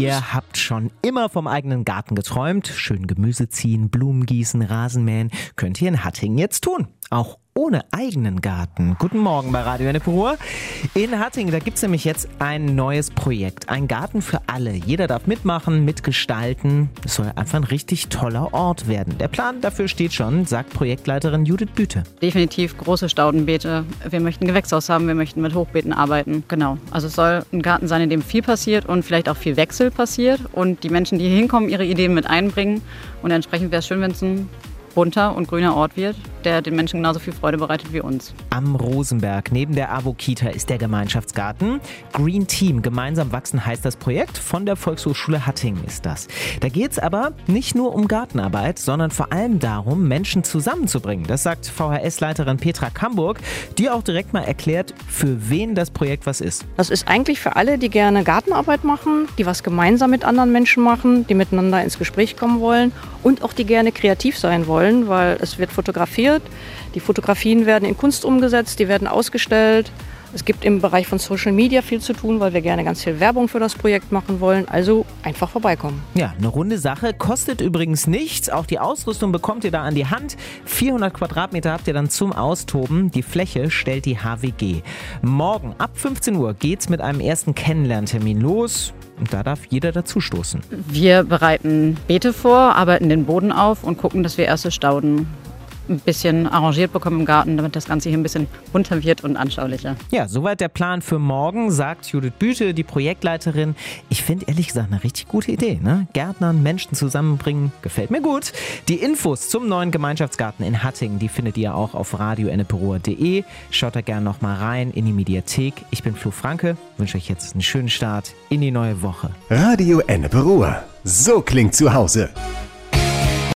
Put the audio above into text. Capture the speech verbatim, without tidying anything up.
Ihr habt schon immer vom eigenen Garten geträumt. Schön Gemüse ziehen, Blumen gießen, Rasen mähen. Könnt ihr in Hattingen jetzt tun. Auch ohne eigenen Garten. Guten Morgen bei Radio Ennepe. In Hattingen, da gibt es nämlich jetzt ein neues Projekt. Ein Garten für alle. Jeder darf mitmachen, mitgestalten. Es soll einfach ein richtig toller Ort werden. Der Plan dafür steht schon, sagt Projektleiterin Judith Büte. Definitiv große Staudenbeete. Wir möchten ein Gewächshaus haben, wir möchten mit Hochbeeten arbeiten. Genau. Also es soll ein Garten sein, in dem viel passiert und vielleicht auch viel Wechsel passiert. Und die Menschen, die hier hinkommen, ihre Ideen mit einbringen. Und entsprechend wäre es schön, wenn es ein bunter und grüner Ort wird, der den Menschen genauso viel Freude bereitet wie uns. Am Rosenberg, neben der AWO-Kita, ist der Gemeinschaftsgarten. Green Team, gemeinsam wachsen heißt das Projekt. Von der Volkshochschule Hattingen ist das. Da geht es aber nicht nur um Gartenarbeit, sondern vor allem darum, Menschen zusammenzubringen. Das sagt V H S-Leiterin Petra Kamburg, die auch direkt mal erklärt, für wen das Projekt was ist. Das ist eigentlich für alle, die gerne Gartenarbeit machen, die was gemeinsam mit anderen Menschen machen, die miteinander ins Gespräch kommen wollen und auch die gerne kreativ sein wollen, weil es wird fotografiert. Die Fotografien werden in Kunst umgesetzt, die werden ausgestellt. Es gibt im Bereich von Social Media viel zu tun, weil wir gerne ganz viel Werbung für das Projekt machen wollen. Also einfach vorbeikommen. Ja, eine runde Sache. Kostet übrigens nichts. Auch die Ausrüstung bekommt ihr da an die Hand. vierhundert Quadratmeter habt ihr dann zum Austoben. Die Fläche stellt die H W G. Morgen ab fünfzehn Uhr geht's mit einem ersten Kennenlerntermin los. Und da darf jeder dazustoßen. Wir bereiten Beete vor, arbeiten den Boden auf und gucken, dass wir erste Stauden ein bisschen arrangiert bekommen im Garten, damit das Ganze hier ein bisschen bunter wird und anschaulicher. Ja, soweit der Plan für morgen, sagt Judith Büte, die Projektleiterin. Ich finde ehrlich gesagt eine richtig gute Idee. Ne? Gärtnern, Menschen zusammenbringen, gefällt mir gut. Die Infos zum neuen Gemeinschaftsgarten in Hattingen, die findet ihr auch auf radio ennepe punkt de. Schaut da gerne noch mal rein in die Mediathek. Ich bin Flo Franke, wünsche euch jetzt einen schönen Start in die neue Woche. Radio Ennepe. So klingt zu Hause.